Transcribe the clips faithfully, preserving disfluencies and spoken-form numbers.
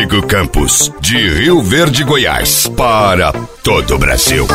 Rodrigo Campos, de Rio Verde, Goiás, para todo o Brasil.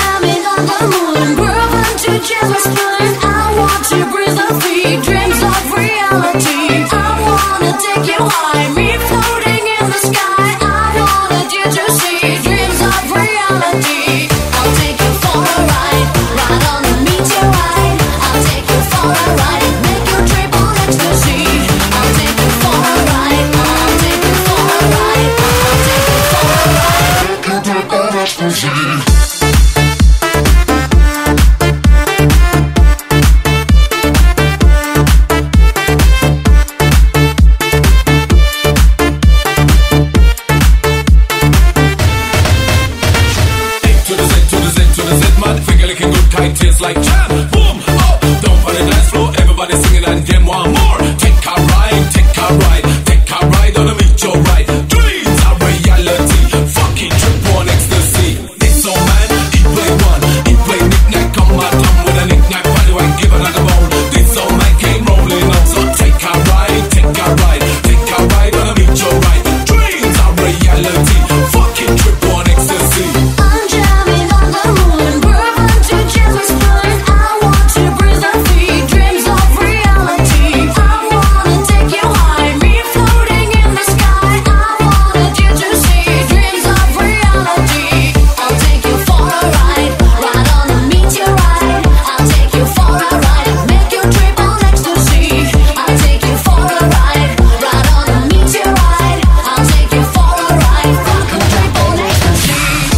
Tastes like jam, boom, oh, don't put the dance floor, everybody singing and them want more. Take a ride, take a ride, take a ride on a meteor ride. Dreams are reality, fucking trip on ecstasy. This old man, he play one, he play knick-knack on my tongue with a knick-knack value and give it like a bone. This old man came rolling on, so take a ride, take a ride, take a ride on a meteor ride. Dreams are reality, fucking trip on ecstasy. I'm jamming on the moon, bourbon to jazz was fun. I want to breathe the feet, dreams of reality. I wanna take you high, me floating in the sky. I wanted you to see dreams of reality. I'll take you for a ride, ride on a meteorite. I'll take you for a ride, make you trip on ecstasy. I'll take you for a ride, ride on a meteorite. I'll take you for a ride, rock and trip on ecstasy.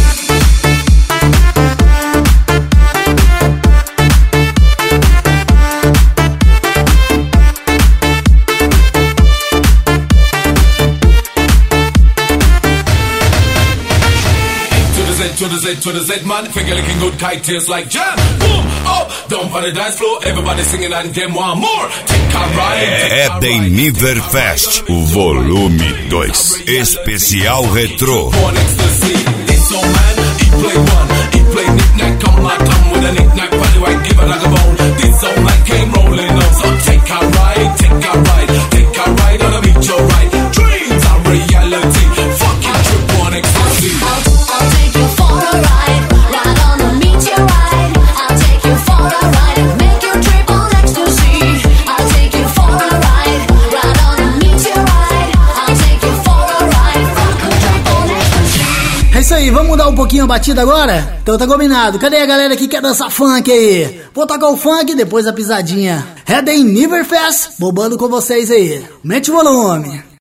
To the Z, to the Z, man, finger licking good, kite tastes like jam. Boom, oh, don't put the dance floor, everybody singing and them want more. Take a ride. Edenniver Fest, o volume dois, especial retrô. This old man, he play one, he play knick-knack on my tongue with a knick-knack value, I give it like a bone. This old man came rolling on, so take a ride, take a ride, take a ride on a meteorite. Dreams are reality, fucking trip on ecstasy. I'll take you for a ride, ride on a meteorite. I'll take you for a ride, make you trip on ecstasy. I'll take you for a ride, ride on a meteorite. I'll take you for a ride, rock and trip on ecstasy. É isso aí, vamos mudar um pouquinho a batida agora? Então tá combinado. Cadê a galera que quer dançar funk aí? Vou tocar o funk, depois a pisadinha. Edenniver Fest, bobando com vocês aí. Mete o volume.